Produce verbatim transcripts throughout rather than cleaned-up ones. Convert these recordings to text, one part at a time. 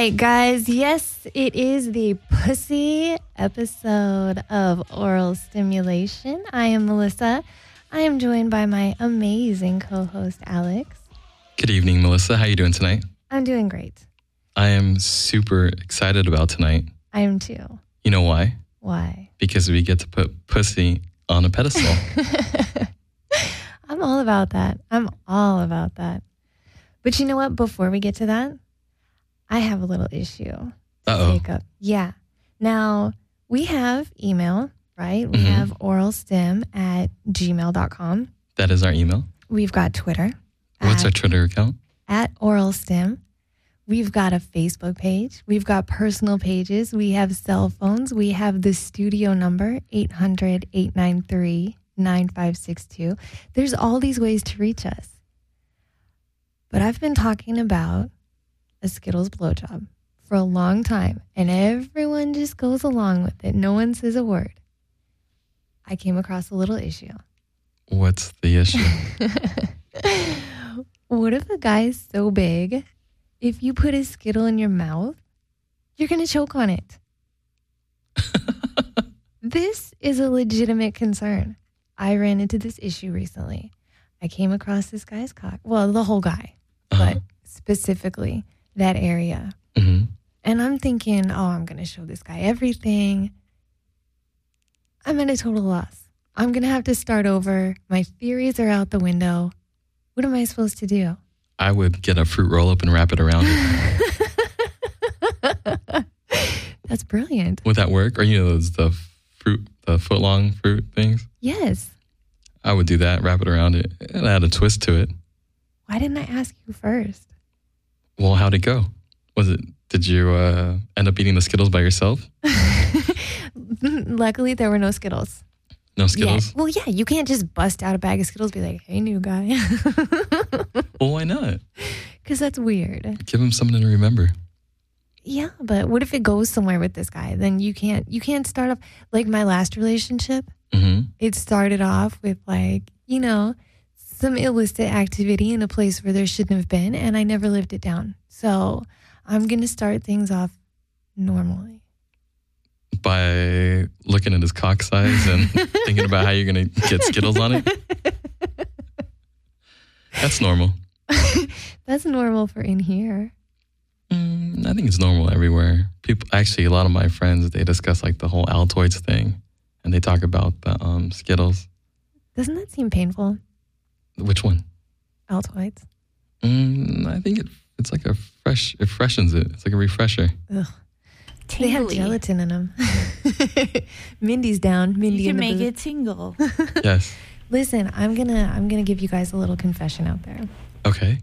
right, guys. Yes, it is the pussy episode of Oral Stimulation. I am Melissa. I am joined by my amazing co-host, Alex. Good evening, Melissa. How are you doing tonight? I'm doing great. I am super excited about tonight. I am too. You know why? Why? Because we get to put pussy on a pedestal. I'm all about that. I'm all about that. But you know what? Before we get to that, I have a little issue to Uh-oh. take up. Yeah. Now, we have email, right? We Mhm. have oralstim at gmail dot com. That is our email. We've got Twitter. What's our at, Twitter account? at oralstim. We've got a Facebook page. We've got personal pages. We have cell phones. We have the studio number, eight hundred, eight nine three, nine five six two. There's all these ways to reach us. But I've been talking about a Skittles blowjob for a long time, and everyone just goes along with it. No one says a word. I came across a little issue. What's the issue? What if a guy's so big, if you put a Skittle in your mouth, you're going to choke on it? This is a legitimate concern. I ran into this issue recently. I came across this guy's cock. Well, the whole guy, Uh-huh. but specifically that area. hmm And I'm thinking, oh, I'm going to show this guy everything. I'm at a total loss. I'm going to have to start over. My theories are out the window. What am I supposed to do? I would get a fruit roll up and wrap it around it. That's brilliant. Would that work? Or, you know, those the fruit, the foot long fruit things? Yes. I would do that, wrap it around it, and add a twist to it. Why didn't I ask you first? Well, how'd it go? Was it, did you uh, end up eating the Skittles by yourself? Luckily, there were no Skittles. No Skittles? Yeah. Well, yeah, you can't just bust out a bag of Skittles and be like, hey, new guy. Well, why not? Because that's weird. Give him something to remember. Yeah, but what if it goes somewhere with this guy? Then you can't, you can't start off, like my last relationship, hmm it started off with like, you know, some illicit activity in a place where there shouldn't have been, and I never lived it down. So I'm going to start things off normally. By looking at his cock size and thinking about how you're going to get Skittles on it. That's normal. That's normal for in here. Mm, I think it's normal everywhere. People, actually, a lot of my friends, they discuss like the whole Altoids thing, and they talk about the um, Skittles. Doesn't that seem painful? Which one? Altoids. Mm, I think it, it's like a fresh, it freshens it. It's like a refresher. Ugh. They have Tingly. gelatin in them. Mindy's down. Mindy You in can the make booth. it tingle. Yes. Listen, I'm gonna I'm gonna give you guys a little confession out there. Okay.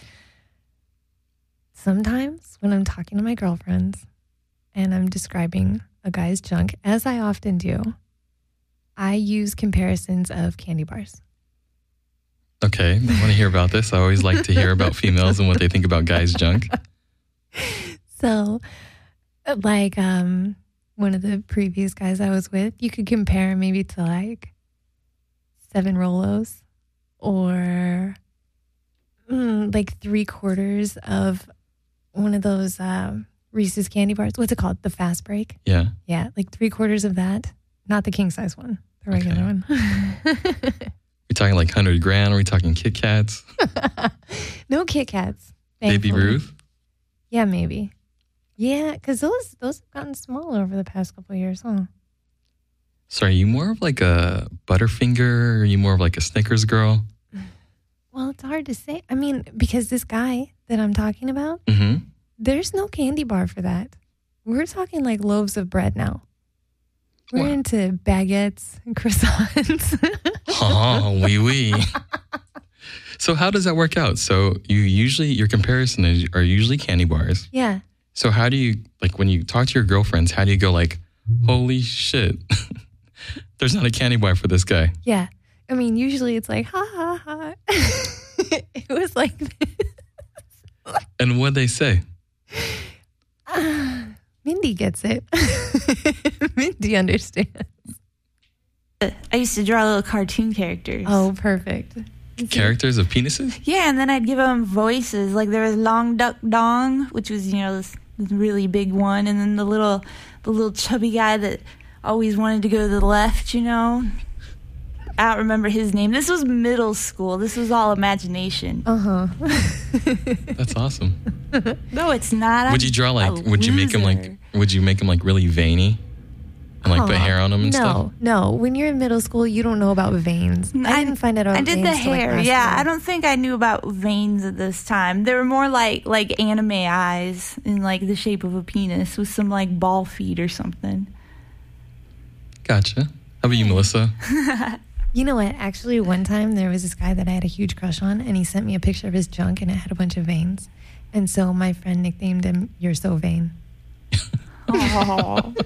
Sometimes when I'm talking to my girlfriends and I'm describing a guy's junk, as I often do, I use comparisons of candy bars. Okay. I want to hear about this. I always like to hear about females and what they think about guys' junk. So, like um, one of the previous guys I was with, you could compare maybe to like seven Rolos or mm, like three quarters of one of those um, Reese's candy bars. What's it called? The Fast Break? Yeah. Yeah, like three quarters of that. Not the king size one, the regular Okay. one. We're talking like one hundred grand. Are we talking Kit Kats? No Kit Kats. Baby thankfully. Ruth? Yeah, maybe. Yeah, because those those have gotten small over the past couple of years, huh? So are you more of like a Butterfinger or are you more of like a Snickers girl? Well, it's hard to say. I mean, because this guy that I'm talking about, Mm-hmm. there's no candy bar for that. We're talking like loaves of bread now. We're Wow. into baguettes and croissants. Oh, wee wee. So how does that work out? So you usually, your comparison is, are usually candy bars. Yeah. So how do you, like when you talk to your girlfriends, how do you go like, holy shit, there's not a candy bar for this guy? Yeah. I mean, usually it's like, ha, ha, ha. It was like this. And what'd they say? Ah, Mindy gets it. Mindy understands. I used to draw little cartoon characters. Oh, perfect. Characters of penises? Yeah, and then I'd give them voices. Like there was Long Duck Dong, which was, you know, this the really big one, and then the little, the little chubby guy that always wanted to go to the left. You know, I don't remember his name. This was middle school. This was all imagination. Uh huh. That's awesome. No, it's not. Would I'm you draw a like? Would you make him like? loser. Would you make him like really veiny, and like put Aw, hair on him and no, stuff? No, When you're in middle school, you don't know about veins. I, didn't find out about I did veins the till, like, hair. last Yeah, year. I don't think I knew about veins at this time. They were more like like anime eyes in like the shape of a penis with some like ball feet or something. Gotcha. How about you, Melissa? You know what? Actually, one time there was this guy that I had a huge crush on, and he sent me a picture of his junk, and it had a bunch of veins. And so my friend nicknamed him "You're So Vain." Oh.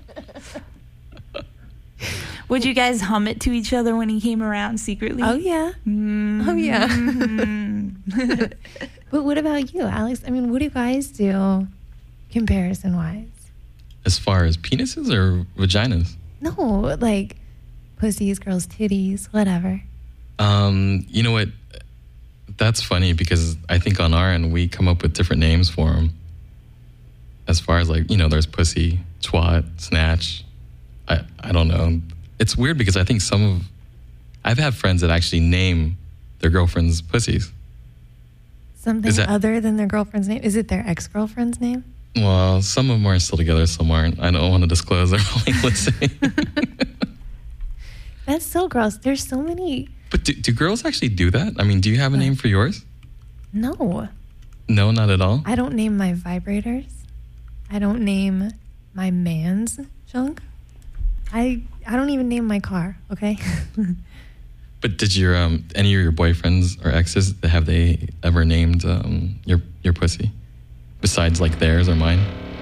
Would you guys hum it to each other when he came around secretly? Oh yeah. Mm. Oh yeah. Mm. But what about you, Alex? I mean, what do you guys do comparison-wise? As far as penises or vaginas? No, like pussies, girls' titties, whatever. Um, you know what? That's funny because I think on our end we come up with different names for them. As far as like, you know, there's pussy, twat, snatch. I, I don't know. It's weird because I think some of, I've had friends that actually name their girlfriends pussies. Something Is that- other than their girlfriend's name? Is it their ex-girlfriend's name? Well, some of them are still together, some aren't. I don't want to disclose. They're only listening. That's so gross. There's so many. But do, do girls actually do that? I mean, do you have a name for yours? No. No, not at all. I don't name my vibrators. I don't name my man's junk. I I don't even name my car, okay? But did your um any of your boyfriends or exes, have they ever named um your your pussy besides like theirs or mine?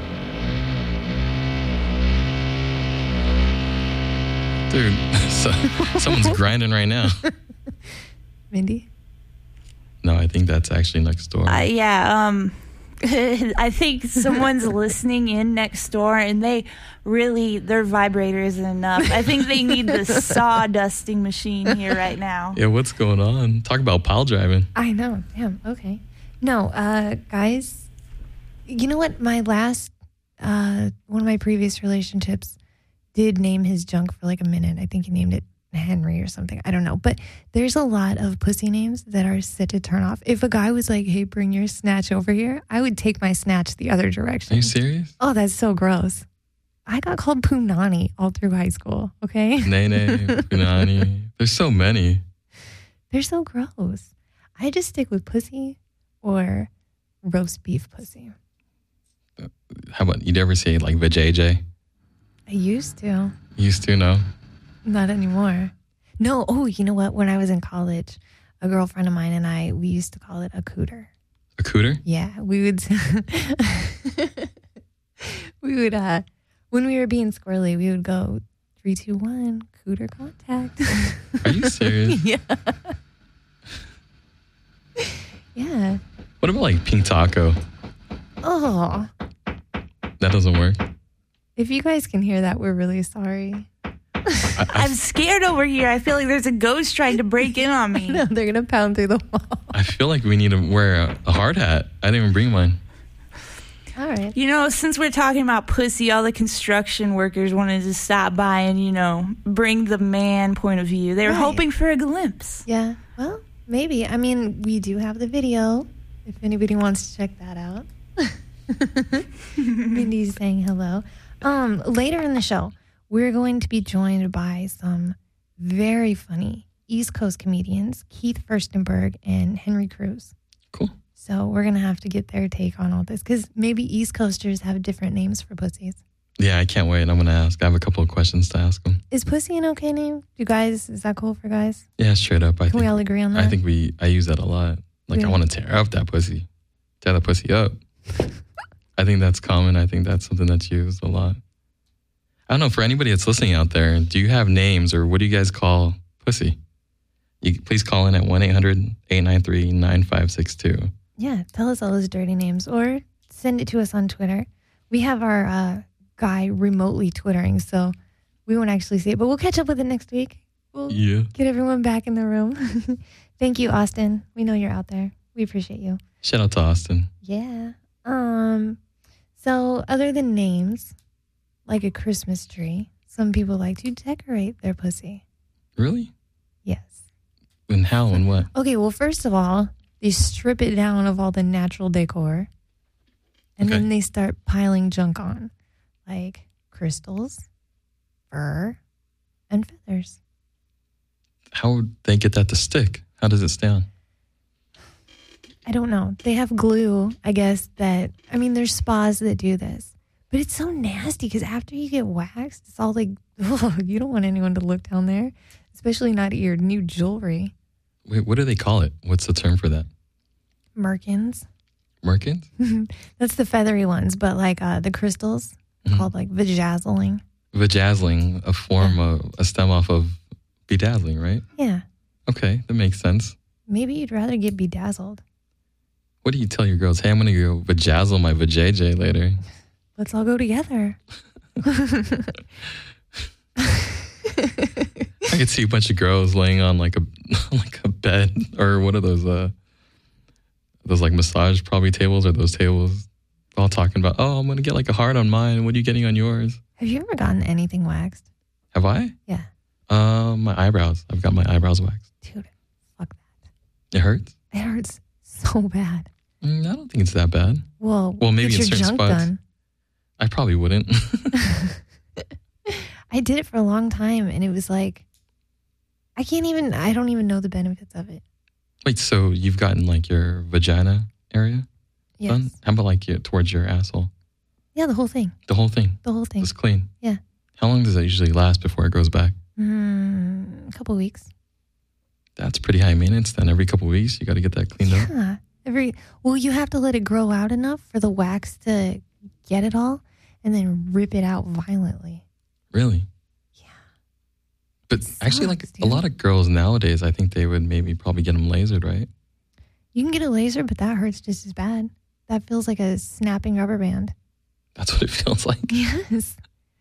Dude, so, someone's grinding right now. Mindy? No, I think that's actually next door. Uh, yeah, um, I think someone's listening in next door, and they really, their vibrator isn't enough. I think they need the sawdusting machine here right now. Yeah, what's going on? Talk about pile driving. I know. Damn. Okay. No, uh, guys, you know what? My last, uh, one of my previous relationships did name his junk for like a minute. I think he named it Henry or something. I don't know. But there's a lot of pussy names that are set to turn off. If a guy was like, hey, bring your snatch over here, I would take my snatch the other direction. Are you serious? Oh, that's so gross. I got called Punani all through high school, okay? Nene, Punani. There's so many. They're so gross. I just stick with pussy or roast beef pussy. How about, you'd ever say like vajayjay? I used to. Used to, no? Not anymore. No. Oh, you know what? When I was in college, a girlfriend of mine and I, we used to call it a cooter. A cooter? Yeah, we would. we would. uh When we were being squirrely, we would go three, two, one, cooter contact. Are you serious? Yeah. Yeah. What about like pink taco? Oh, That doesn't work. if you guys can hear that, we're really sorry. I, I, I'm scared over here. I feel like there's a ghost trying to break in on me. No, they're gonna pound through the wall. I feel like we need to wear a, a hard hat. I didn't even bring mine. All right. You know, since we're talking about pussy, all the construction workers wanted to stop by and, you know, bring the man point of view. They were Right. hoping for a glimpse. Yeah. Well, maybe. I mean, we do have the video. If anybody wants to check that out. Mindy's saying hello. Um, later in the show, we're going to be joined by some very funny East Coast comedians, Keith Furstenberg and Henry Cruz. Cool. So we're going to have to get their take on all this because maybe East Coasters have different names for pussies. Yeah, I can't wait. I'm going to ask. I have a couple of questions to ask them. Is pussy an okay name? You guys, is that cool for guys? Yeah, straight up. I Can think, we all agree on that? I think we, I use that a lot. Like, Yeah. I want to tear up that pussy. Tear that pussy up. I think that's common. I think that's something that's used a lot. I don't know, for anybody that's listening out there, do you have names or what do you guys call pussy? You please call in at one eight hundred, eight nine three, nine five six two. Yeah, tell us all those dirty names or send it to us on Twitter. We have our uh, guy remotely Twittering, so we won't actually see it, but we'll catch up with it next week. We'll Yeah. get everyone back in the room. Thank you, Austin. We know you're out there. We appreciate you. Shout out to Austin. Yeah. Um. So, other than names, like a Christmas tree, some people like to decorate their pussy. Really? Yes. And how and what? Okay, well, first of all, they strip it down of all the natural decor. And Okay. then they start piling junk on, like crystals, fur, and feathers. How would they get that to stick? How does it stay on? I don't know. They have glue, I guess, that, I mean, there's spas that do this. But it's so nasty because after you get waxed, it's all like, oh, you don't want anyone to look down there, especially not at your new jewelry. Wait, what do they call it? What's the term for that? Merkins. Merkins? That's the feathery ones, but like uh, the crystals, Mhm. called like vajazzling. Vajazzling, a form of, a stem off of bedazzling, right? Yeah. Okay, that makes sense. Maybe you'd rather get bedazzled. What do you tell your girls? Hey, I'm going to go vajazzle my vajayjay later. Let's all go together. I could see a bunch of girls laying on like a like a bed or what are those uh those like massage probably tables or those tables all talking about, oh, I'm gonna get like a heart on mine. What are you getting on yours? Have you ever gotten anything waxed? Have I? Yeah. Um, my eyebrows. I've got my eyebrows waxed. Dude, fuck that. It hurts. It hurts so bad. Mm, I don't think it's that bad. Well, Well, maybe get in your certain junk spots. done. I probably wouldn't. I did it for a long time, and it was like, I can't even, I don't even know the benefits of it. Wait, so you've gotten like your vagina area Yes. done? How about like your, towards your asshole? Yeah, the whole thing. The whole thing, The whole thing. just clean. Yeah. How long does that usually last before it goes back? Mm, a couple weeks. That's pretty high maintenance. Then every couple of weeks, you got to get that cleaned up. Yeah. Every, well, you have to let it grow out enough for the wax to get it all and then rip it out violently. Really? Yeah. But It actually, like sucks, a dude. lot of girls nowadays, I think they would maybe probably get them lasered, right? You can get a laser, but that hurts just as bad. That feels like a snapping rubber band. That's what it feels like. Yes.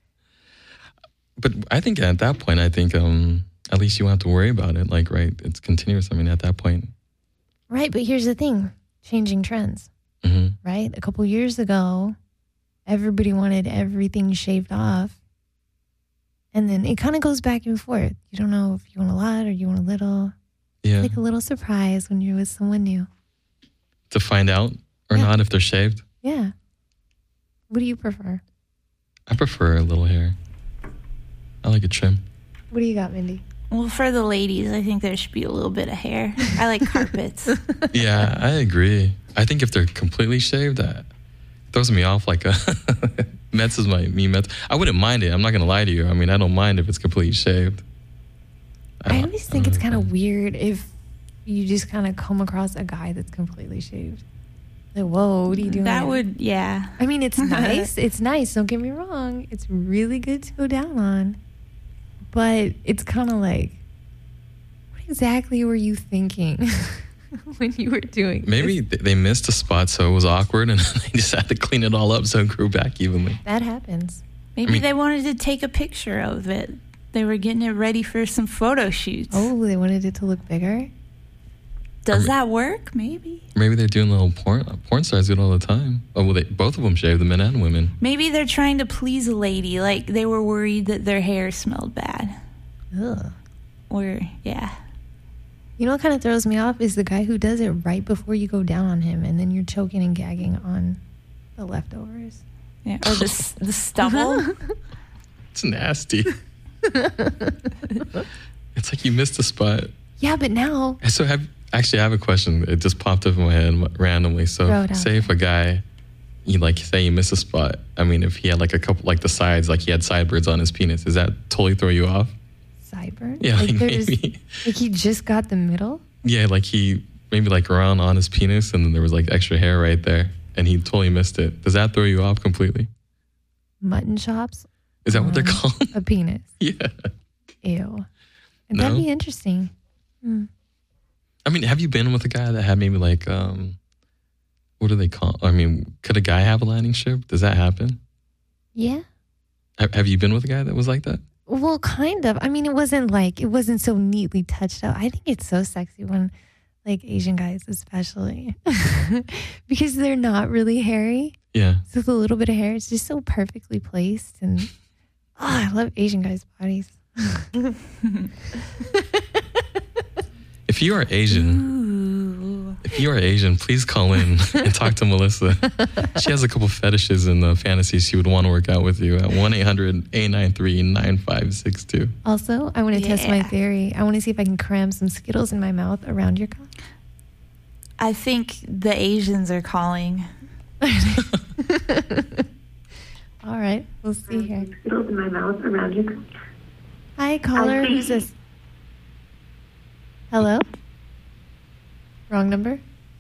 But I think at that point, I think um, at least you won't have to worry about it. Like, right, it's continuous. I mean, at that point. Right, but here's the thing. Changing trends, hmm right? A couple years ago, everybody wanted everything shaved off. And then it kind of goes back and forth. You don't know if you want a lot or you want a little. Yeah. Like a little surprise when you're with someone new. To find out or Yeah. not if they're shaved. Yeah. What do you prefer? I prefer a little hair. I like a trim. What do you got, Mindy? Well, for the ladies, I think there should be a little bit of hair. I like carpets. Yeah, I agree. I think if they're completely shaved, that throws me off like a Mets is my me Mets. I wouldn't mind it. I'm not gonna lie to you. I mean, I don't mind if it's completely shaved. I don't- always think don't it's know. kind of weird if you just kind of come across a guy that's completely shaved. Like, whoa, what are you doing? That would, yeah. I mean, it's nice. It's nice. Don't get me wrong. It's really good to go down on. But it's kind of like, what exactly were you thinking when you were doing Maybe this? th- they missed a spot, so it was awkward, and they just had to clean it all up so it grew back evenly. That happens. Maybe mean- they wanted to take a picture of it. They were getting it ready for some photo shoots. Oh, they wanted it to look bigger? Does that work? Maybe. Maybe they're doing little porn. Porn stars do it all the time. Oh, well, they, both of them shave, the men and women. Maybe they're trying to please a lady. Like they were worried that their hair smelled bad. Ugh. Or, yeah. You know what kind of throws me off is the guy who does it right before you go down on him, and then you're choking and gagging on the leftovers. Yeah. Or the, s- the stubble. It's nasty. It's like you missed a spot. Yeah, but now, So have actually, I have a question. It just popped up in my head randomly. So, Throw it out say if a guy, you like, say you miss a spot. I mean, if he had like a couple, like the sides, like he had sideburns on his penis, does that totally throw you off? sideburn? Yeah, like they're just- maybe. like he just got the middle? Yeah, like he maybe like around on his penis, and then there was like extra hair right there, and he totally missed it. Does that throw you off completely? Mutton chops? Is that what they're on called? A penis. Yeah. Ew. And No? that'd be interesting. Hmm. I mean, have you been with a guy that had maybe like, um, what do they call? I mean, could a guy have a landing strip? Does that happen? Yeah. Have, have you been with a guy that was like that? Well, kind of. I mean, it wasn't like, it wasn't so neatly touched up. I think it's so sexy when, like, Asian guys especially, because they're not really hairy. Yeah. So with a little bit of hair, it's just so perfectly placed. And oh, I love Asian guys' bodies. If you are Asian, Ooh. if you are Asian, please call in and talk to Melissa. She has a couple fetishes and uh, fantasies she would want to work out with you at one eight hundred eight nine three nine five six two. Also, I want to test my Yeah. theory. I want to see if I can cram some Skittles in my mouth around your cock. I think the Asians are calling. All right, we'll see here. Skittles in my mouth around your. Hi, caller. Who's this? Hello? Wrong number?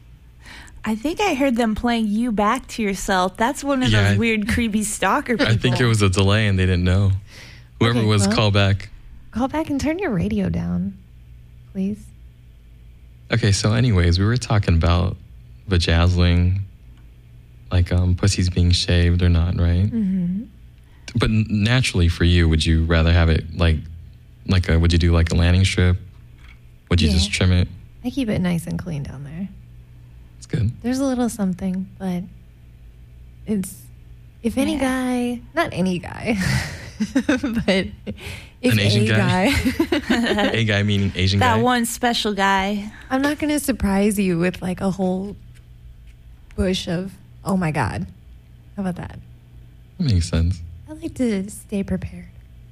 I think I heard them playing You Back to Yourself. That's one of Yeah, those I- weird, creepy stalker people. I think there was a delay and they didn't know. Whoever Okay, was, well- call back. Call back and turn your radio down, please. Okay, so anyways, we were talking about vajazzling, like um, pussies being shaved or not, right? Mm-hmm. But n- naturally for you, would you rather have it like, like a, would you do like a landing strip? Would you Yeah. just trim it? I keep it nice and clean down there. It's good. There's a little something, but it's if any Yeah. guy, not any guy, but if An Asian a guy? guy, A guy meaning Asian that guy. one special guy. I'm not going to surprise you with like a whole bush of, oh my God. How about that? That makes sense. I like to stay prepared.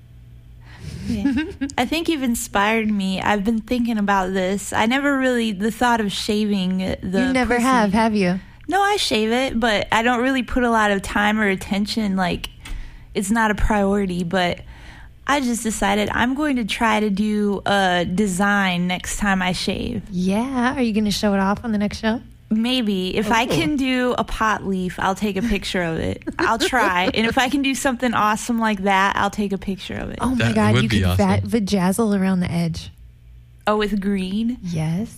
Yeah. I think you've inspired me. I've been thinking about this. I never really, the thought of shaving the You never pussy- have, have you? No, I shave it, but I don't really put a lot of time or attention. Like, it's not a priority, but I just decided I'm going to try to do a design next time I shave. Yeah. Are you going to show it off on the next show? Maybe. If I Oh. can do a pot leaf, I'll take a picture of it. I'll try. And if I can do something awesome like that, I'll take a picture of it. Oh my That God. would You be could awesome. va- vajazzle around the edge. Oh, with green? Yes.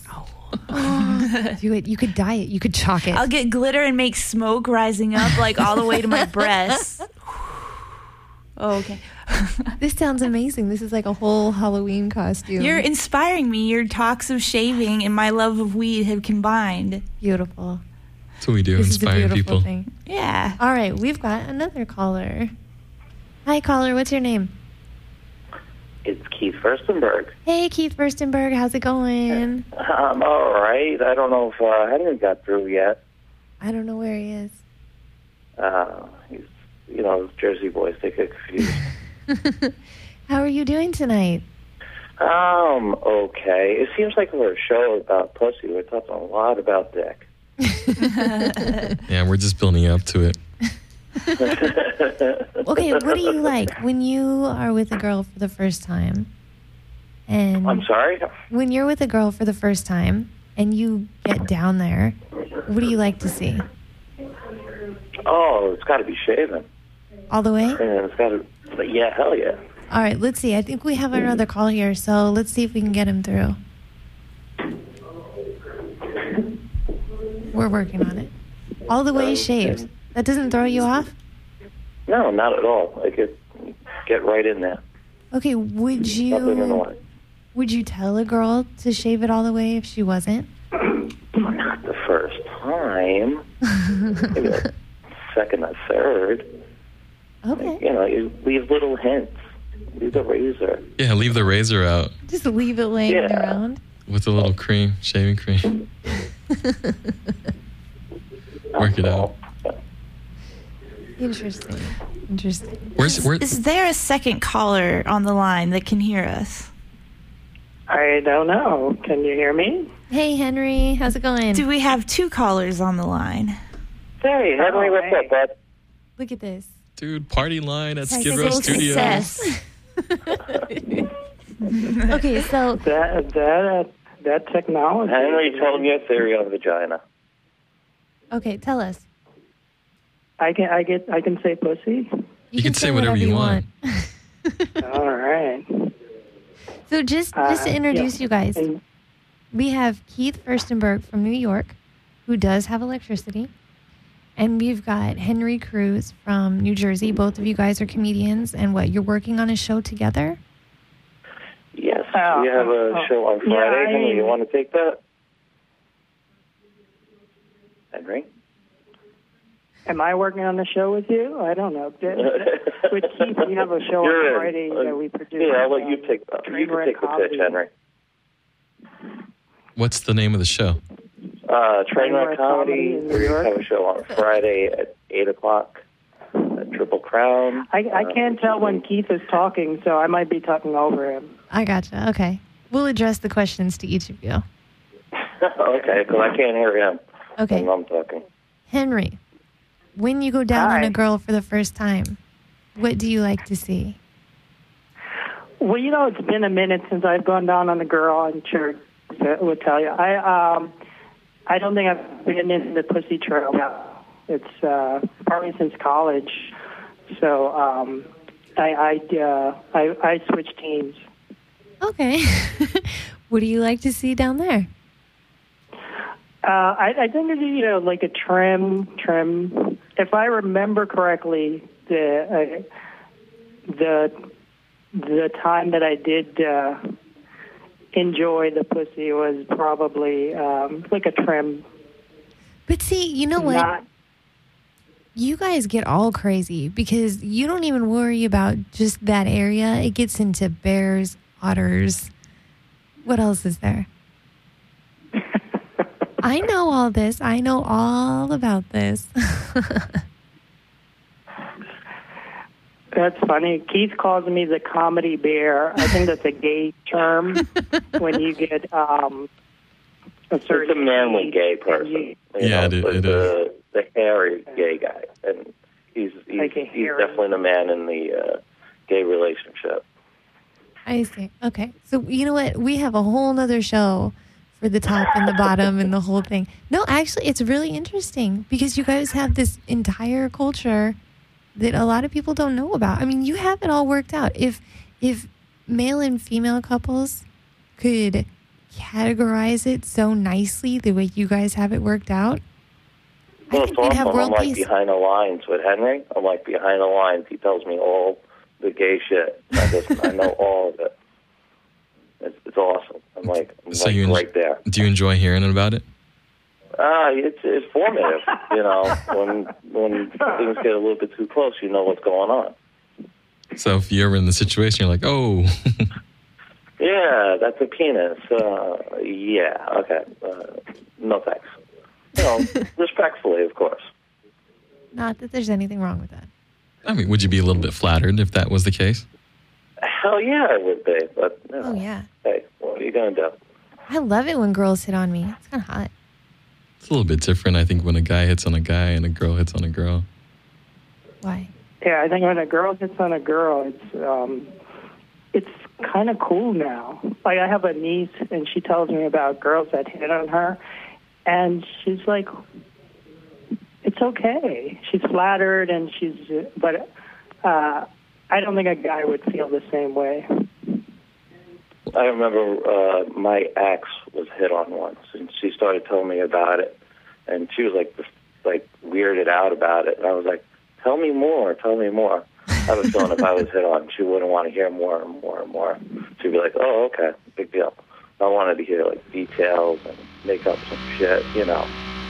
Do it. You could dye it. You could chalk it. I'll get glitter and make smoke rising up like all the way to my breasts. Oh, okay. This sounds amazing. This is like a whole Halloween costume. You're inspiring me. Your talks of shaving and my love of weed have combined. beautiful. That's what we do, This is a inspire beautiful people. thing. Yeah. All right, we've got another caller. Hi, caller. What's your name? It's Keith Furstenberg. Hey, Keith Furstenberg. How's it going? I'm all right. I don't know if uh, Henry got through yet. I don't know where he is. Uh, he's, you know, Jersey boys, they get confused. How are you doing tonight? um, okay. It seems like we're a show about pussy. We're talking a lot about dick. Yeah, we're just building up to it. Okay, what do you like when you are with a girl for the first time? And I'm sorry? when you're with a girl for the first time and you get down there, what do you like to see? Oh, it's got to be shaven. All the way? And it's got to, but yeah, hell yeah. All right, let's see. I think we have another call here, so let's see if we can get him through. We're working on it. All the way shaved. That doesn't throw you off? No, not at all. I could get right in there. Okay, would Nothing in the you way. would you tell a girl to shave it all the way if she wasn't? Not the first time. Maybe the second or third. Okay. You know, you leave little hints. Leave the razor. Yeah, leave the razor out Just leave it laying Yeah. around. with a little cream, shaving cream. Work it out. Interesting. Interesting. Where's where? Is there a second caller on the line that can hear us? I don't know. Can you hear me? Hey Henry, how's it going? Do we have two callers on the line? Hey, Henry, Oh, what's hey. up, bud? Look at this. Dude, party line at Skid Technical Row Studios. success. Okay, so That that uh, that technology. Henry, tell him your theory on vagina. okay, tell us. I can I get I can say pussy. You can say whatever you want. All right. So just just to Uh, introduce yeah. you guys, And we have Keith Furstenberg from New York, who does have electricity. And we've got Henry Cruz from New Jersey. Both of you guys are comedians. And what, you're working on a show together? Yes, Oh, we have a oh, show on yeah, Friday. I- Henry, you want to take that? Henry? Am I working on the show with you? I don't know. With Keith, we have a show You're on in. Friday Uh, that we produce. Yeah, I'll let you um, take, uh, you can Trainwreck take the pitch, Comedy. Henry. What's the name of the show? Uh, Trainwreck Trainwreck Comedy. Comedy in New We York. have a show on Friday at eight o'clock at Triple Crown. I, I Uh, can't tell when Keith is talking, so I might be talking over him. I gotcha. Okay. We'll address the questions to each of you. Okay, because I can't hear him Okay. when I'm talking. Henry, when you go down on Hi. a girl for the first time, what do you like to see? Well, you know, it's been a minute since I've gone down on a girl. I'm sure that would tell you. I um, I don't think I've been in the pussy trail. It's uh, probably since college. So um, I I, uh, I I switched teams. Okay. What do you like to see down there? Uh, I, I think it's, you know, like a trim, trim. If I remember correctly, the uh, the the time that I did uh, enjoy the pussy was probably um, like a trim. But see, you know what? Not, You guys get all crazy because you don't even worry about just that area. It gets into bears, otters. What else is there? I know all this. I know all about this. that's funny. Keith calls me the comedy bear. I think that's a gay term when you get um, a certain. It's a manly age, gay person. you- You Yeah, know, it- but it the, the hairy gay guy. And he's he's, Like a he's hairy- definitely the man in the uh, gay relationship. I see. Okay. So, you know what? We have a whole nother show for the top and the bottom and the whole thing. No, actually, it's really interesting because you guys have this entire culture that a lot of people don't know about. I mean, you have it all worked out. If if male and female couples could categorize it so nicely the way you guys have it worked out, I Well, think it's we'd have awesome. I'm world like peace. behind the lines with Henry. I'm like behind the lines. He tells me all the gay shit. I just I know all of it. It's, it's awesome. I'm like I'm So like you en- right there. Do you enjoy hearing about it? Ah, it's it's formative. You know, when when things get a little bit too close, you know what's going on. So if you're ever in the situation, you're like, oh, Yeah, that's a penis. Uh, yeah, okay. Uh, no thanks. You know, respectfully, of course. Not that there's anything wrong with that. I mean, would you be a little bit flattered if that was the case? Hell yeah, I would be. But you know, Oh, yeah. hey, what are you gonna do? I love it when girls hit on me. It's kind of hot. It's a little bit different, I think, when a guy hits on a guy and a girl hits on a girl. Why? Yeah, I think when a girl hits on a girl, it's um, it's kind of cool now. Like I have a niece, and she tells me about girls that hit on her, and she's like, "It's okay." She's flattered, and she's, but uh, I don't think a guy would feel the same way. I remember uh, my ex was hit on once, and she started telling me about it, and she was like, just, like weirded out about it, and I was like, "Tell me more, tell me more." I have a feeling if I was hit on, she wouldn't want to hear more and more and more. She'd be like, "Oh, okay, big deal." I wanted to hear like details and make up some shit, you know.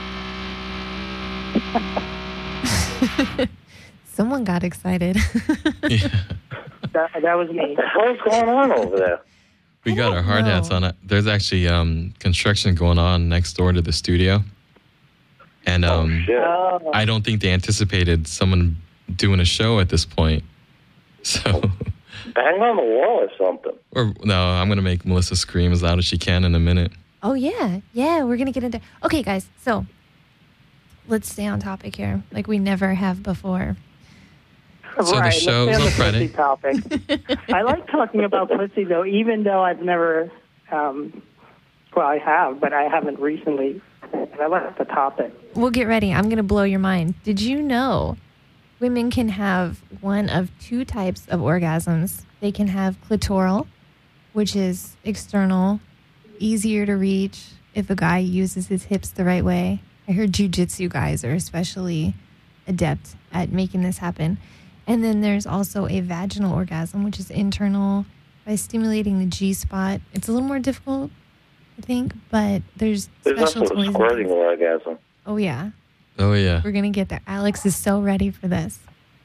Someone got excited. Yeah. That, that was me. What the hell's going on over there? We got our hard know. hats on. There's actually um, construction going on next door to the studio. And um, oh shit! Oh. I don't think they anticipated someone doing a show at this point. So, Bang on the wall or something. or no, I'm going to make Melissa scream as loud as she can in a minute. Oh, yeah. Yeah, we're going to get into... Okay, guys, so let's stay on topic here like we never have before. So the right, show let's is stay on on the Friday. pussy topic. I like talking about pussy, though, even though I've never, um, well, I have, but I haven't recently. I like the topic. We'll get ready. I'm going to blow your mind. Did you know women can have one of two types of orgasms? They can have clitoral, which is external, easier to reach if a guy uses his hips the right way. I heard jujitsu guys are especially adept at making this happen. And then there's also a vaginal orgasm, which is internal by stimulating the G-spot. It's a little more difficult, I think, but there's There's special also toys. a and squirting things. orgasm. Oh, yeah. Oh, yeah. We're going to get there. Alex is so ready for this.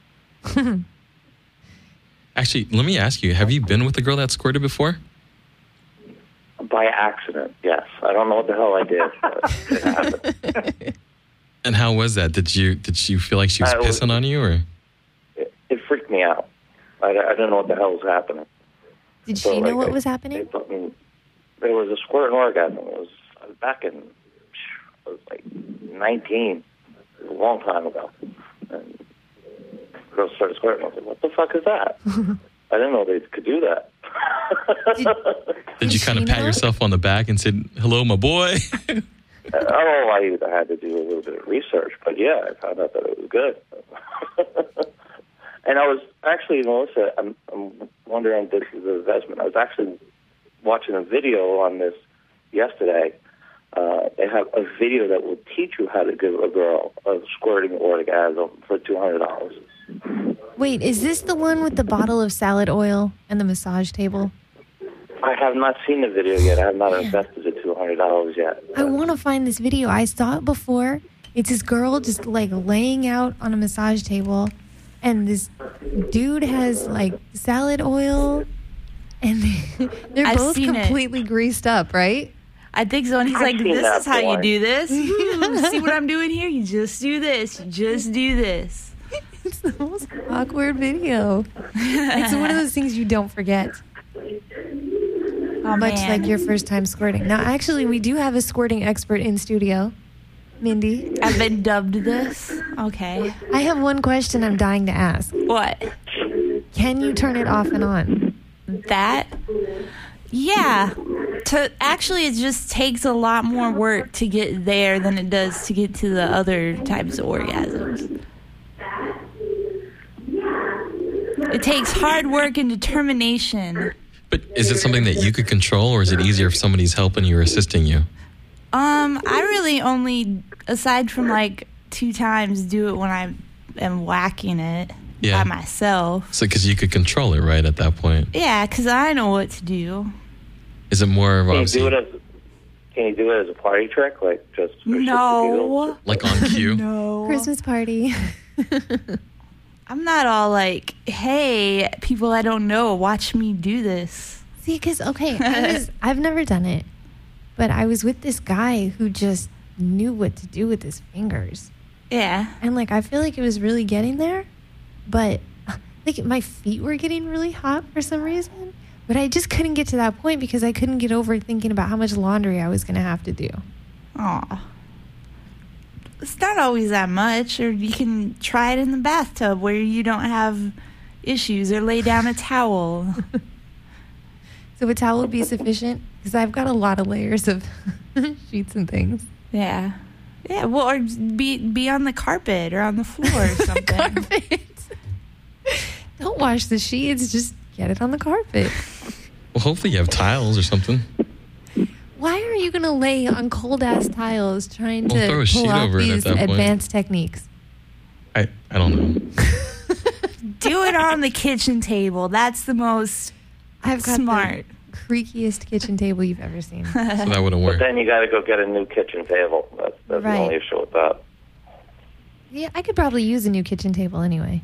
Actually, let me ask you, have you been with a girl that squirted before? By accident, yes. I don't know what the hell I did, but it happened. And how was that? Did you did you feel like she was I was- pissing on you, or? It, it freaked me out. I, I didn't know what the hell was happening. Did So, she know like, what I- was happening? It, I mean, there was a squirt and orgasm. It was, I was back in, I was like nineteen, it was a long time ago. And girls started squirting. I was like, what the fuck is that? I didn't know they could do that. Did, Did you she kind of pat know? yourself on the back and said, hello, my boy? I don't know why I had to do a little bit of research, but yeah, I found out that it was good. And I was actually, Melissa, I'm, I'm wondering if this is an investment. I was actually watching a video on this yesterday. Uh, they have a video that will teach you how to give a girl a squirting orgasm for two hundred dollars. Wait, is this the one with the bottle of salad oil and the massage table? I have not seen the video yet. I have not invested the two hundred dollars yet. I want to find this video. I saw it before. It's this girl just like laying out on a massage table, and this dude has like salad oil, and they're I've both seen it. completely greased up, right? I think so. And he's I've like, seen this that is how you porn. do this. Hmm, see what I'm doing here? You just do this. You just do this. It's the most awkward video. It's one of those things you don't forget, Oh, much man. like your first time squirting. Now, actually, we do have a squirting expert in studio, Mindy. I've been dubbed this. Okay. I have one question I'm dying to ask. What? Can you turn it off and on? That? Yeah. To actually, it just takes a lot more work to get there than it does to get to the other types of orgasms. It takes hard work and determination. But is it something that you could control, or is it easier if somebody's helping you or assisting you? Um, I really only, aside from like two times, do it when I am whacking it Yeah. by myself. So, because you could control it, right, at that point. Yeah, because I know what to do. Is it more of Can you obviously do it as Can you do it as a party trick, like just for shits and No. giggles? like on cue? No. Christmas party. I'm not all like, hey, people I don't know, watch me do this. See, because, okay, I was, I've never done it, but I was with this guy who just knew what to do with his fingers. Yeah. And, like, I feel like it was really getting there, but, like, my feet were getting really hot for some reason. But I just couldn't get to that point because I couldn't get over thinking about how much laundry I was going to have to do. Aw. It's not always that much, or you can try it in the bathtub where you don't have issues, or lay down a towel. So a towel would be sufficient because I've got a lot of layers of sheets and things. Yeah. Yeah, well, or be be on the carpet or on the floor or something. Carpet. Don't wash the sheets, just get it on the carpet. Well, hopefully you have tiles or something. Why are you going to lay on cold-ass tiles trying Well, to throw a sheet pull off over it at these that point. advanced techniques? I, I don't know. Do it on the kitchen table. That's the most I've got smart. the creakiest kitchen table you've ever seen. So that wouldn't But work. then you got to go get a new kitchen table. That's, that's Right. the only issue with that. Yeah, I could probably use a new kitchen table anyway.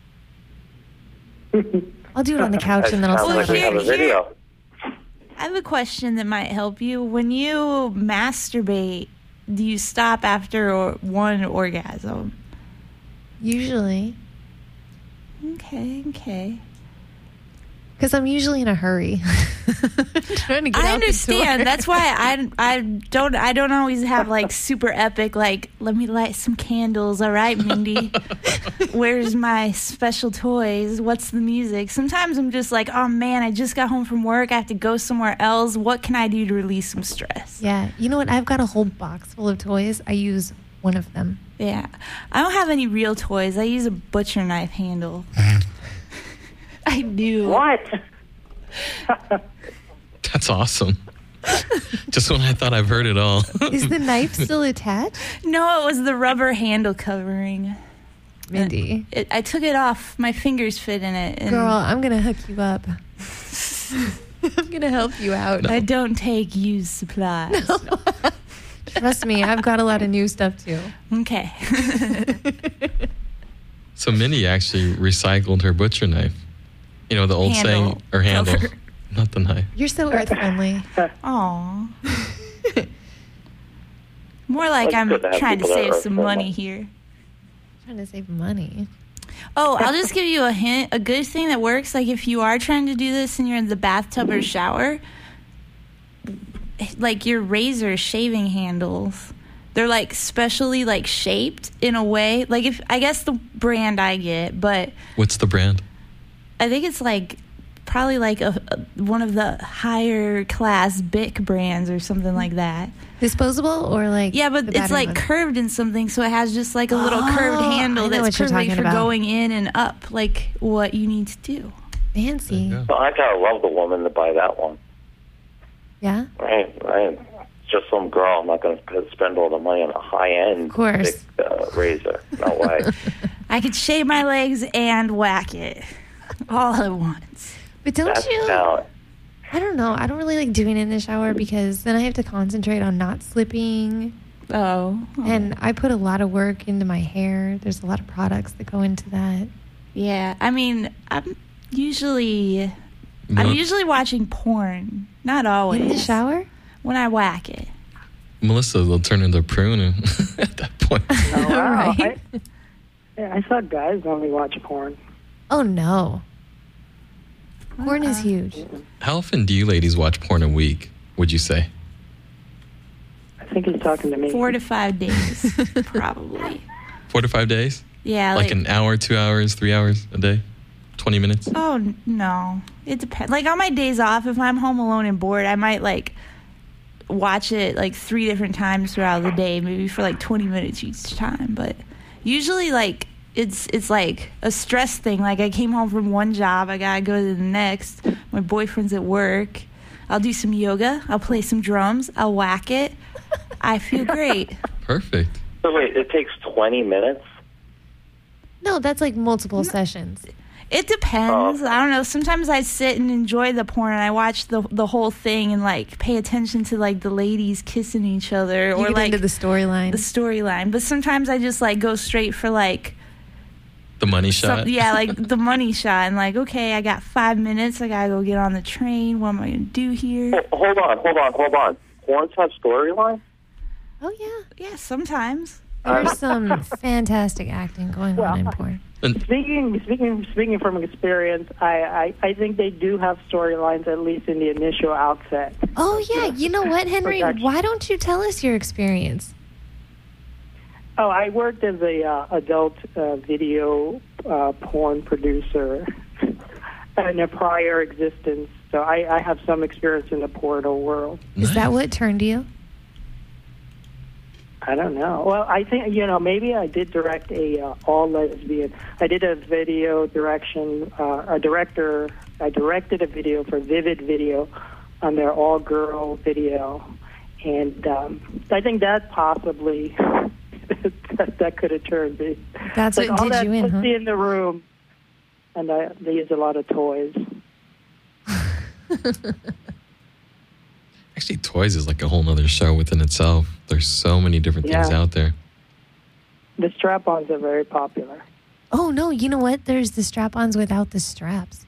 I'll do it on the couch and then I'll Sounds set like it we up. have a video. I have a question that might help you. When you masturbate, do you stop after or one orgasm? Usually. Okay, okay. Because I'm usually in a hurry. Trying to get I out the understand. door. That's why I, I don't I don't always have like super epic like let me light some candles. All right, Mindy. Where's my special toys? What's the music? Sometimes I'm just like, oh man, I just got home from work. I have to go somewhere else. What can I do to release some stress? Yeah, you know what? I've got a whole box full of toys. I use one of them. Yeah. I don't have any real toys. I use a butcher knife handle. I do. What? That's awesome. Just when I thought I've heard it all. Is the knife still attached? No, it was the rubber handle covering. Mindy. It, I took it off. My fingers fit in it. And Girl, I'm going to hook you up. I'm going to help you out. I don't take used supplies. Trust me, I've got a lot of new stuff too. Okay. So Minnie actually recycled her butcher knife. You know, the old Handle. saying, or handle, Cover. not the knife. You're so earth friendly. Aw. More like That's I'm good to have trying to people that save are some friendly. money here. Trying to save money. Oh, I'll just give you a hint. A good thing that works, like if you are trying to do this and you're in the bathtub or shower, like your razor shaving handles, they're like specially like shaped in a way. Like if I guess the brand I get, but What's the brand? I think it's like probably like a, a one of the higher class Bic brands or something like that. Disposable or like Yeah, but the it's battery like one? curved in something, so it has just like a little Oh, curved I handle know that's what you're perfect talking for about. going in and up, like what you need to do. Fancy. There you go. So I kind of love the woman to buy that one. Yeah? Right? Right? Just some girl. I'm not going to spend all the money on a high-end Of course. big, uh, razor. No way. I could shave my legs and whack it all at once. But don't That's you? talent. I don't know. I don't really like doing it in the shower because then I have to concentrate on not slipping. Oh. And I put a lot of work into my hair. There's a lot of products that go into that. Yeah, I mean, I'm usually No, I'm usually watching porn. Not always. In the shower? When I whack it. Melissa will turn into a prune at that point. Oh, wow. Right. I, yeah, I thought guys only watch porn. Oh, no. Porn is Uh-uh. huge. How often do you ladies watch porn a week, would you say? I think he's talking to me. Four to five days, probably. Four to five days? Yeah, Like like, an hour, two hours, three hours a day? twenty minutes? oh n- no, it depends. Like on my days off, if I'm home alone and bored, I might like watch it like three different times throughout the day, maybe for like twenty minutes each time. But usually, like it's it's like a stress thing. Like I came home from one job, I gotta go to the next. My boyfriend's at work. I'll do some yoga. I'll play some drums. I'll whack it. I feel great. Perfect. So wait, it takes twenty minutes? No, that's like multiple sessions. It depends. Oh. I don't know. Sometimes I sit and enjoy the porn and I watch the the whole thing and like pay attention to like the ladies kissing each other You or get like into the storyline. the storyline. But sometimes I just like go straight for like The money some, shot? yeah, like the money shot and like okay, I got five minutes. I gotta go get on the train. What am I gonna do here? Ho- Hold on, hold on, hold on. Porns have storyline? Oh, yeah. Yeah, sometimes. There's some fantastic acting going Well, on in porn. And Speaking speaking speaking from experience, I, I, I think they do have storylines at least in the initial outset. Oh, yeah. You know what, Henry? Production. Why don't you tell us your experience? Oh, I worked as a uh, adult uh, video uh, porn producer in a prior existence, so I, I have some experience in the portal world. Is that nice. what turned you? I don't know. Well, I think, you know, maybe I did direct a uh, all lesbian. I did a video direction, uh, a director, I directed a video for Vivid Video on their all girl video. And um, I think that possibly, that, that could have turned me. That's Like what all did that you in, huh? pussy in the room. And I, they use a lot of toys. Actually, toys is like a whole nother show within itself. There's so many different things Yeah. out there. The strap-ons are very popular. Oh, no. You know what? There's the strap-ons without the straps.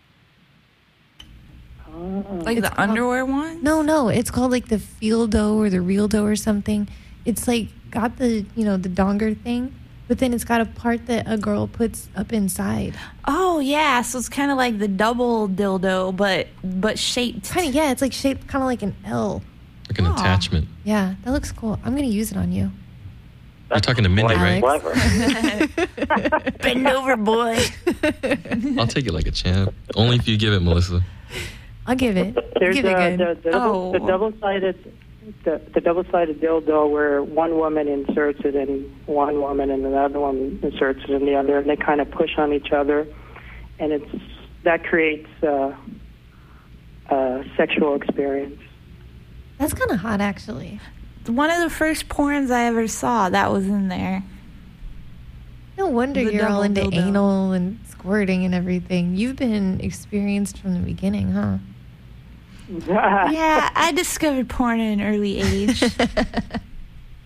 Oh. Like It's the called- underwear one? No, no. It's called like the field dough or the real dough or something. It's like got the, you know, the donger thing, but then it's got a part that a girl puts up inside. Oh yeah, so it's kind of like the double dildo, but but shaped. Kind of, yeah. It's like shaped kind of like an L. Like an Aw. attachment. Yeah, that looks cool. I'm going to use it on you. You're talking to Mindy, Quite right? clever. Bend over, boy. I'll take it like a champ. Only if you give it, Melissa. I'll give it. There's give it uh, good. the, the, double, Oh. the double-sided, the, the double-sided dildo where one woman inserts it in one woman and another one inserts it in the other, and they kind of push on each other, and it's that creates uh, a sexual experience. That's kind of hot, actually. One of the first porns I ever saw that was in there. No wonder The you're all double into dildo. anal and squirting and everything. You've been experienced from the beginning, huh? Yeah, I discovered porn at an early age.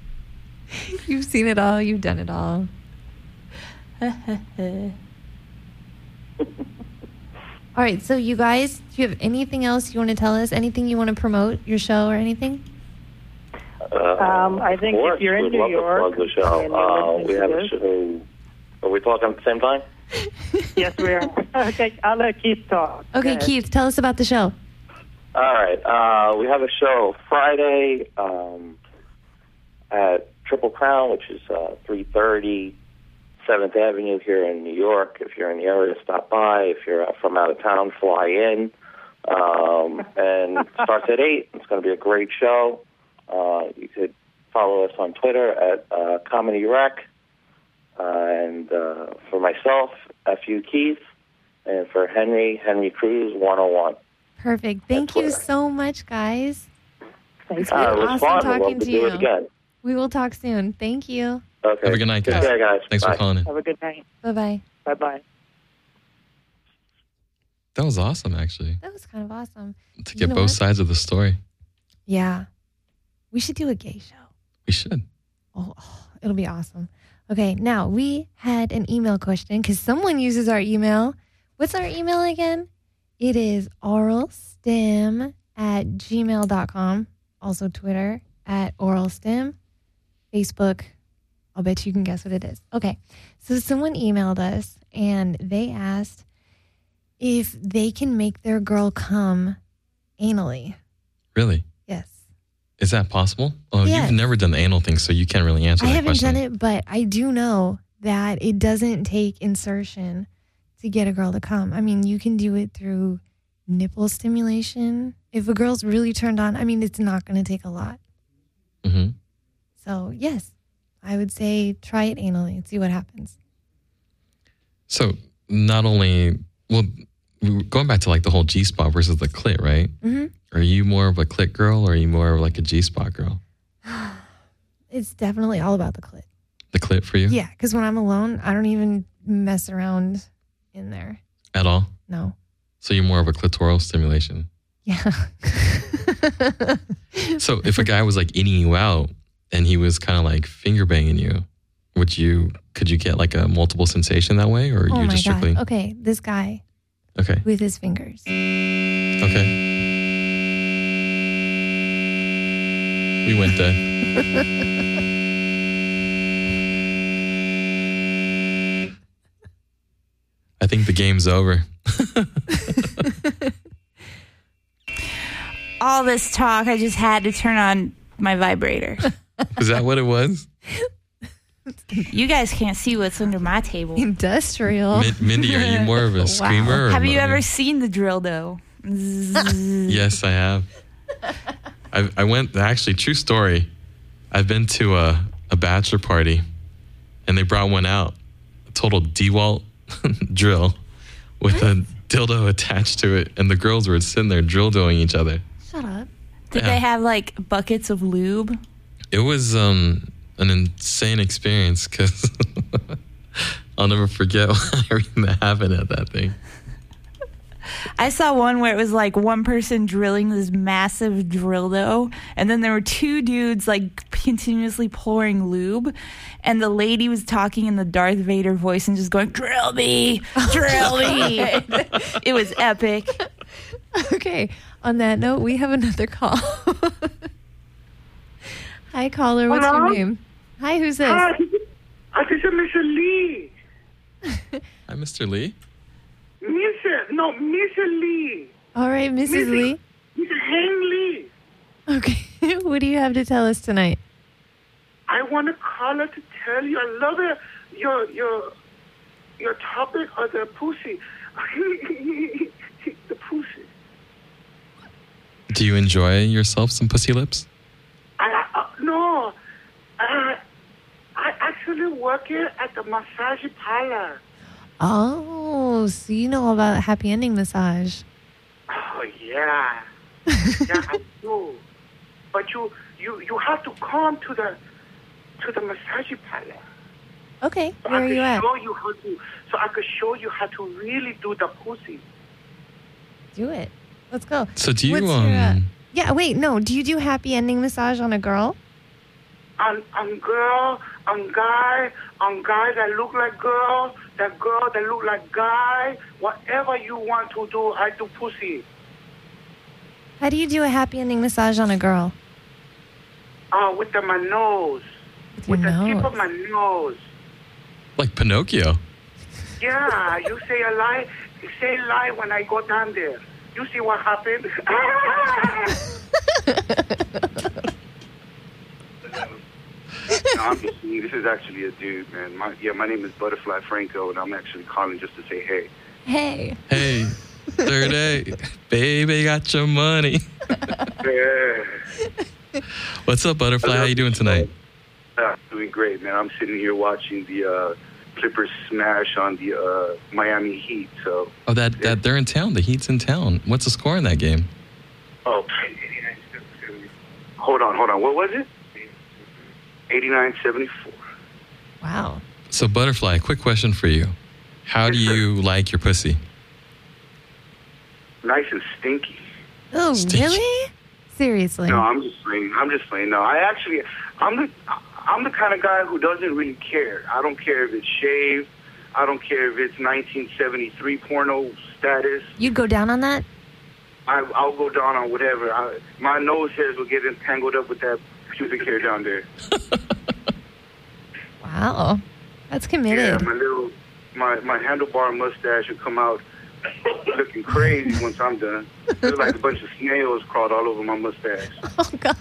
You've seen it all. You've done it all. All right. So you guys, do you have anything else you want to tell us? Anything you want to promote, your show or anything? Uh, Um, I think of course, if you're in we'd New love to York plug the show. and Uh, you're we have a listening show. Are we talking at the same time? Yes, we are. Okay, I'll let Keith talk. Go Okay, ahead. Keith, tell us about the show. All right. Uh, we have a show Friday um, at Triple Crown, which is uh, three thirty seventh Avenue here in New York. If you're in the area, stop by. If you're from out of town, fly in. Um, and it starts at eight. It's going to be a great show. Uh, you could follow us on Twitter at uh, Comedy Rec. Uh, and uh, for myself, F U Keith. And for Henry, Henry Cruz one oh one. Perfect. Thank That's you Twitter. so much, guys. Thanks. Uh, it was awesome fun. We'd talking love to to do you. it again. We will talk soon. Thank you. Okay. Have a good night, Take guys. care, guys. Thanks Bye. for calling in. Have a good night. Bye-bye. Bye-bye. That was awesome, actually, That was kind of awesome. to You get know both what? sides of the story. Yeah. We should do a gay show. We should. Oh, oh, it'll be awesome. Okay, now we had an email question because someone uses our email. What's our email again? It is oralstim at gmail dot com. Also Twitter at oralstim. Facebook, I'll bet you can guess what it is. Okay, so someone emailed us and they asked if they can make their girl come anally. Really? Yes. Is that possible? Oh, Yes. you've never done the anal thing, so you can't really answer I that haven't question. done it, but I do know that it doesn't take insertion to get a girl to come. I mean, you can do it through nipple stimulation. If a girl's really turned on, I mean, it's not going to take a lot. Mm-hmm. So, yes, I would say try it anally and see what happens. So not only, well, going back to like the whole G-spot versus the clit, right? Mm-hmm. Are you more of a clit girl or are you more of like a G-spot girl? It's definitely all about the clit. The clit for you? Yeah, because when I'm alone, I don't even mess around in there. At all? No. So you're more of a clitoral stimulation. Yeah. So if a guy was like eating you out and he was kind of like finger banging you, would you, could you get like a multiple sensation that way or Oh you my just God. strictly? Okay, this guy Okay. with his fingers. Okay. We went there. I think the game's over. All this talk, I just had to turn on my vibrator. Is that what it was? You guys can't see what's under my table. Industrial. Min- Mindy, are you more of a Wow. screamer? Or Have you moaner? ever seen the drill though? Yes, I have. I, I went, actually, true story. I've been to a, a bachelor party and they brought one out, a total DeWalt drill with a dildo attached to it. And the girls were sitting there drill doing each other. Shut up. Did Yeah. they have like buckets of lube? It was um, an insane experience because I'll never forget everything that happened at that thing. I saw one where it was like one person drilling this massive dildo, and then there were two dudes like continuously pouring lube, and the lady was talking in the Darth Vader voice and just going, "Drill me, drill me." It was epic. Okay. On that note, we have another call. Hi, caller. What's Hello? your name? Hi, who's this? Hi, this is Mister Lee. Hi, Mister Lee. Mister No, Mister Lee. All right, Missus Lee. Mister Heng Lee. Okay. What do you have to tell us tonight? I want to call her to tell you I love it. Your your your topic of the pussy. The pussy. Do you enjoy yourself some pussy lips? I, uh, no, I I actually work here at the massage parlor. Oh, so you know about happy ending massage. Oh yeah, yeah I do. But you you you have to come to the to the massage parlor. Okay, So where I are could you at? show you how to. So I could show you how to really do the pussy. Do it. Let's go. So do you, What's um, your, uh, yeah, wait, no. Do you do happy ending massage on a girl? Uh, on on girl, on guy, on guy that look like girl, that girl that look like guy. Whatever you want to do, I do pussy. How do you do a happy ending massage on a girl? Uh, with the, my nose. With With your the tip nose. of my nose. Like Pinocchio. Yeah, you say a lie, you say a lie when I go down there. You see what happened? No, I'm just kidding. This is actually a dude, man. My, yeah, my name is Butterfly Franco, and I'm actually calling just to say hey. Hey. Hey, third day, baby, got your money. Yeah. What's up, Butterfly? How you doing tonight? Uh, doing great, man. I'm sitting here watching the uh, Clippers smash on the uh, Miami Heat. So. Oh, that, that they're in town. The Heat's in town. What's the score in that game? Oh. Hold on, hold on. What was it? eighty-nine seventy-four. Wow. So, Butterfly, quick question for you. How do you like your pussy? Nice and stinky. Oh, Stinky. really? Seriously. No, I'm just playing. I'm just playing. No, I actually, I'm the, I'm the kind of guy who doesn't really care. I don't care if it's shaved. I don't care if it's nineteen seventy-three porno status. You'd go down on that? I, I'll go down on whatever. I, my nose hairs will get entangled up with that pubic hair down there. Wow. That's Yeah, committed. my little, my my handlebar mustache will come out looking crazy once I'm done. There's like a bunch of snails crawled all over my mustache. Oh, God.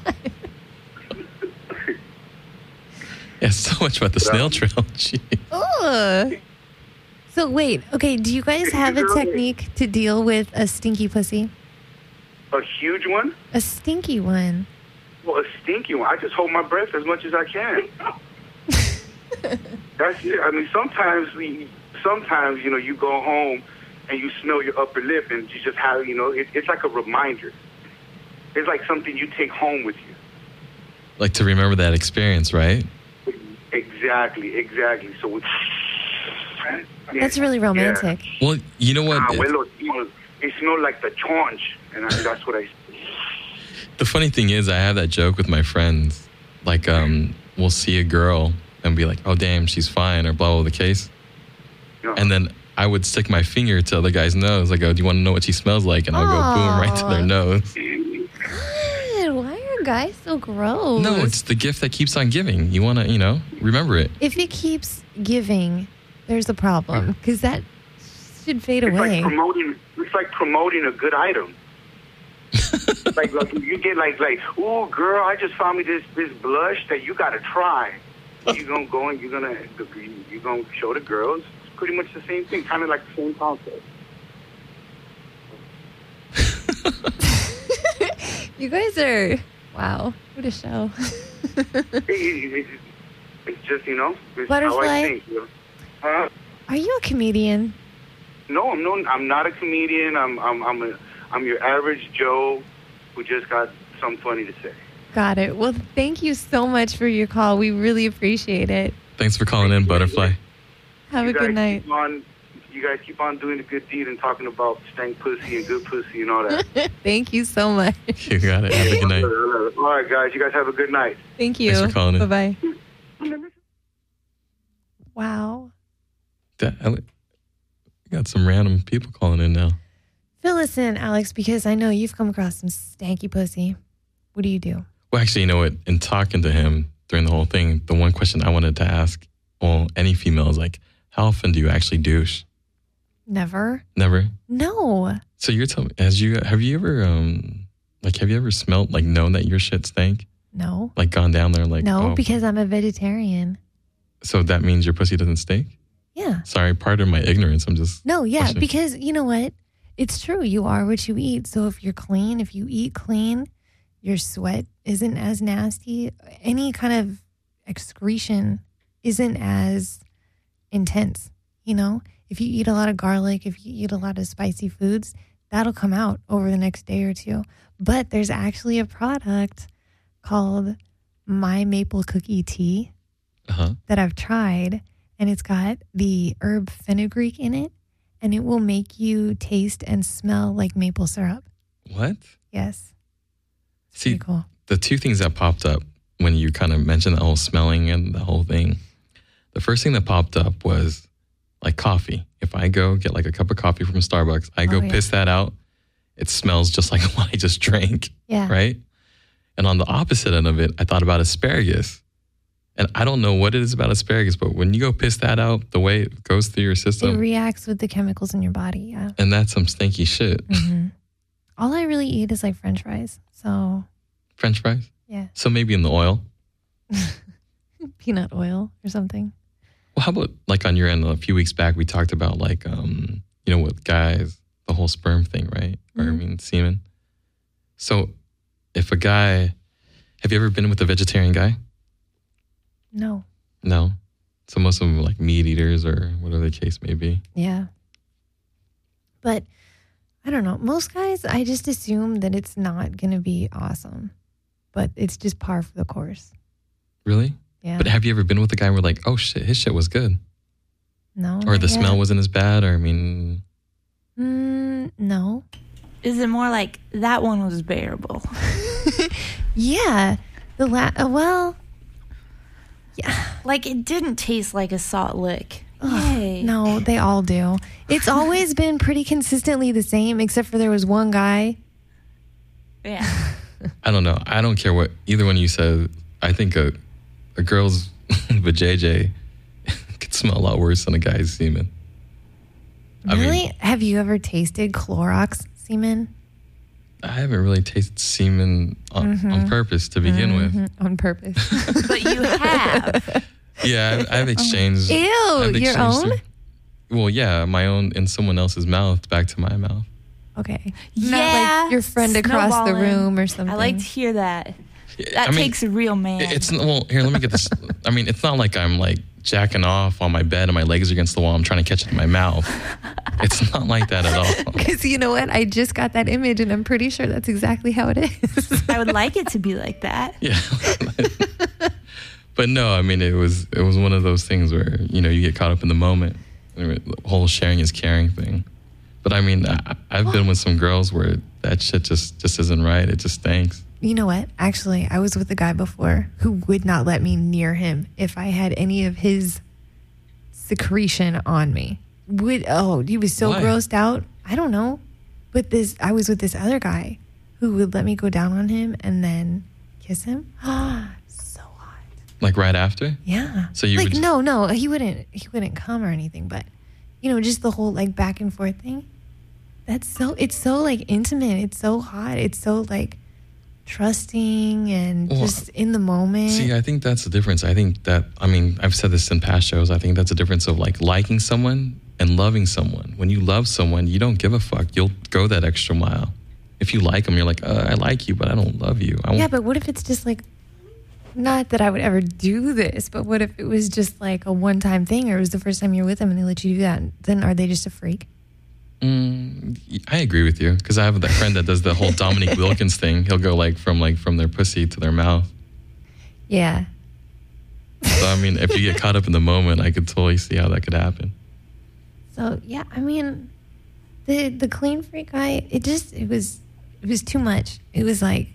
Yeah, so much about the snail trail. Gee. Ugh. So, wait. Okay, do you guys have a technique to deal with a stinky pussy? A huge one? A stinky one. Well, a stinky one. I just hold my breath as much as I can. That's it. I mean, sometimes we, sometimes you know, you go home and you smell your upper lip, and you just have, you know, it, it's like a reminder. It's like something you take home with you. Like to remember that experience, right? Exactly, exactly. So it's, That's really romantic. Well, you know what? Ah, well, it smells, it smells like the chaunch, and I, that's what I. The funny thing is, I have that joke with my friends. Like, um, we'll see a girl and be like, "Oh, damn, she's fine," or blah blah the case. No. And then I would stick my finger to the guy's nose. I go, "Do you want to know what she smells like?" And I'll go boom right to their nose. God, why are guys so gross? No, it's the gift that keeps on giving. You want to, you know, remember it. If it keeps giving, there's a problem because that should fade It's away. like promoting. It's like promoting a good item. like, like you get like like, ooh, girl, I just found me this this blush that you gotta try. You gonna go and you're gonna you gonna show the girls. It's pretty much the same thing, kind of like the same concept. You guys are, wow, what a show. It- it- it- it's just, you know, it's how Butterfly? I think. You know? Huh? Are you a comedian? No, I'm no, I'm not a comedian. I'm I'm I'm a I'm your average Joe who just got something funny to say. Got it. Well, thank you so much for your call. We really appreciate it. Thanks for calling in, Butterfly. Have you a guys good night. Keep on, you guys keep on doing the good deed and talking about stank pussy and good pussy and all that. Thank you so much. You got it. Have a good night. All right, guys. You guys have a good night. Thank you. Thanks for calling in. Bye-bye. Wow. That- I got some random people calling in now. Fill us in, Alex, because I know you've come across some stanky pussy. What do you do? Well, actually, you know what? In talking to him during the whole thing, the one question I wanted to ask, well, any female is like, how often do you actually douche? Never. Never. No. So you're telling me, as you have you ever um like have you ever smelled like known that your shit stank? No. Like gone down there like No, oh. because I'm a vegetarian. So that means your pussy doesn't stink? Yeah. Sorry, pardon my ignorance. I'm just No, yeah, questioning. because you know what? It's true. You are what you eat. So if you're clean, if you eat clean, your sweat isn't as nasty. Any kind of excretion isn't as intense. You know, if you eat a lot of garlic, if you eat a lot of spicy foods, that'll come out over the next day or two. But there's actually a product called My Maple Cookie Tea uh-huh. that I've tried, and it's got the herb fenugreek in it, and it will make you taste and smell like maple syrup. What? Yes. It's See, pretty cool. the two things that popped up when you kind of mentioned the whole smelling and the whole thing, the first thing that popped up was like coffee. If I go get like a cup of coffee from Starbucks, I go Oh, yeah. piss that out. It smells just like what I just drank. Yeah. Right? And on the opposite end of it, I thought about asparagus. And I don't know what it is about asparagus, but when you go piss that out, the way it goes through your It system, reacts with the chemicals in your body. Yeah. and that's some stinky shit. hmm All I really eat is like French fries. So French fries? yeah, So maybe in the oil. peanut oil or something. Well, how about like on your end, a few weeks back, we talked about like, um, you know, with guys, the whole sperm thing, right? Or I Mhm. mean, semen. So if a guy, have you ever been with a vegetarian guy? No. No. So most of them are like meat eaters or whatever the case may be. Yeah. But I don't know. Most guys, I just assume that it's not going to be awesome, but it's just par for the course. Really? Yeah. But have you ever been with a guy where like, oh shit, his shit was good? no. Or the not smell yet. wasn't as bad? Or I mean, Mm, no. Is it more like that one was bearable? Yeah. The la- uh, well, yeah. Like it didn't taste like a salt lick. Ugh, Yay. no, they all do. It's always been pretty consistently the same, except for there was one guy. Yeah. I don't know. I don't care what either one of you said. I think a, a girl's vajayjay could smell a lot worse than a guy's semen. I Really? mean, Have you ever tasted Clorox semen? I haven't really tasted semen on, on purpose to begin with. Mhm, on purpose. But you have. Yeah, I've, I've exchanged. Ew, I've your exchanged own? them. Well, yeah, my own in someone else's mouth back to my mouth. Okay. Yeah. Not like your friend across the snowballing. room or something. I like to hear that. That I mean, takes a real man. It's well. Here, let me get this. I mean, it's not like I'm like jacking off on my bed and my legs are against the wall. I'm trying to catch it in my mouth. It's not like that at all. Because you know what? I just got that image and I'm pretty sure that's exactly how it is. I would like it to be like that. Yeah. But no, I mean, it was it was one of those things where you know you get caught up in the moment. The whole sharing is caring thing. But I mean, I, I've been with some girls where that shit just just isn't right. It just stinks. You know what? Actually, I was with a guy before who would not let me near him if I had any of his secretion on me. Would oh, he was so Why? grossed out. I don't know. But this I was with this other guy who would let me go down on him and then kiss him. So hot. Like right after. Yeah. So you like would just- no, no, he wouldn't he wouldn't come or anything, but you know, just the whole like back and forth thing. That's so it's so like intimate. It's so hot. It's so like trusting and Well, just in the moment. See, I think that's the difference. I think that, I mean, I've said this in past shows. I think that's a difference of like liking someone and loving someone. When you love someone, you don't give a fuck. You'll go that extra mile. If you like them, you're like, uh, I like you, but I don't love you. I won't. Yeah, but what if it's just like, not that I would ever do this, but what if it was just like a one-time thing, or it was the first time you're with them and they let you do that? Then are they just a freak? Mm, I agree with you because I have that friend that does the whole Dominique Wilkins thing. He'll go like from like from their pussy to their mouth. Yeah. So I mean, if you get caught up in the moment, I could totally see how that could happen. So yeah, I mean, the the clean freak guy, it just it was it was too much. It was like,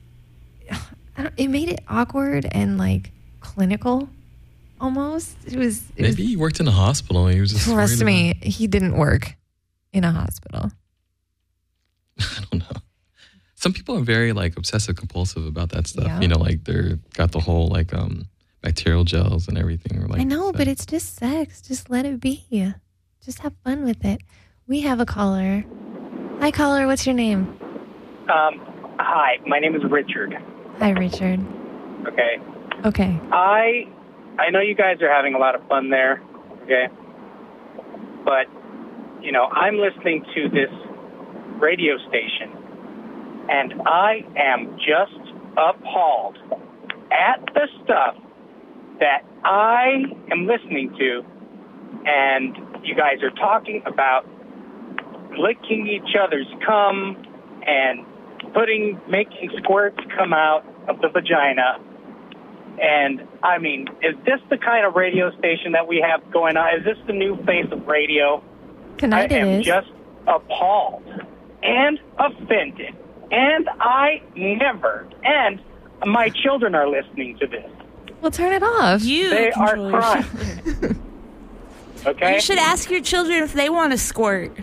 I don't, it made it awkward and like clinical, almost. It was. It Maybe he worked in a hospital. He was was just trust worried me, he didn't work in a hospital. about- I don't know. Some people are very like obsessive compulsive about that stuff. Yeah. You know, like they're got the whole like um bacterial gels and everything. Or, like, I know, stuff. but it's just sex. Just let it be. Just have fun with it. We have a caller. Hi, caller. What's your name? Um, hi, my name is Richard. Hi, Richard. Okay, Okay. I I know you guys are having a lot of fun there. Okay, but you know I'm listening to this radio station, and I am just appalled at the stuff that I am listening to, and you guys are talking about licking each other's cum and putting, making squirts come out of the vagina. And, I mean, is this the kind of radio station that we have going on? Is this the new face of radio? Tonight I it am is. just appalled and offended. And I never, and my children are listening to this. Well, turn it off. You They are control your crying. children. Okay? You should ask your children if they want to squirt.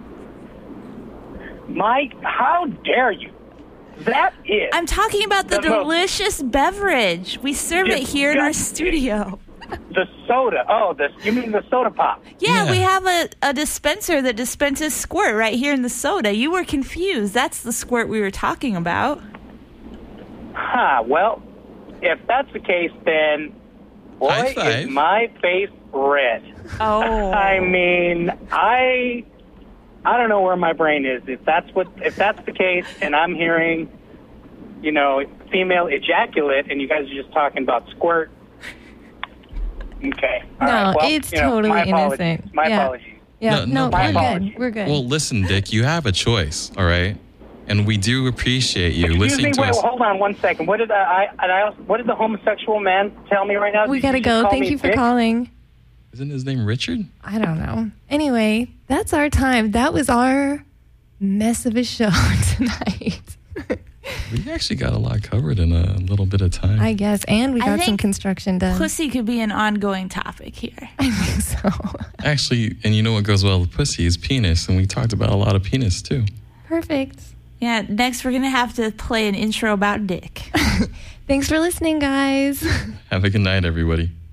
Mike, how dare you? That is. I'm talking about the, The most delicious beverage. We serve it here in our disgusting. studio. The soda. Oh, the, you mean the soda pop? Yeah, Yeah. we have a, a dispenser that dispenses squirt right here in the soda. You were confused. That's the squirt we were talking about. Huh, well, if that's the case, then boy, High five. is my face red. Oh. I mean, I I don't know where my brain is. If that's what if that's the case, and I'm hearing, you know, female ejaculate, and you guys are just talking about squirt. Okay. All No, right. Well, it's you know, totally my apologies. innocent. My Yeah. apologies. Yeah, No, no, no we're problem. good. We're good. Well, listen, Dick, you have a choice, all right? And we do appreciate you Excuse listening me. to Wait, us. hold on one second. What did I? I, I what did the homosexual man tell me right now? we Did gotta you just go. call Thank me you for Dick? calling. Isn't his name Richard? I don't know. Anyway, that's our time. That was our mess of a show tonight. We actually got a lot covered in a little bit of time. I guess. And we I got some think construction done. Pussy could be an ongoing topic here. I think so. Actually, and you know what goes well with pussy is penis, and we talked about a lot of penis too. Perfect. Yeah, next we're going to have to play an intro about dick. Thanks for listening, guys. Have a good night, everybody.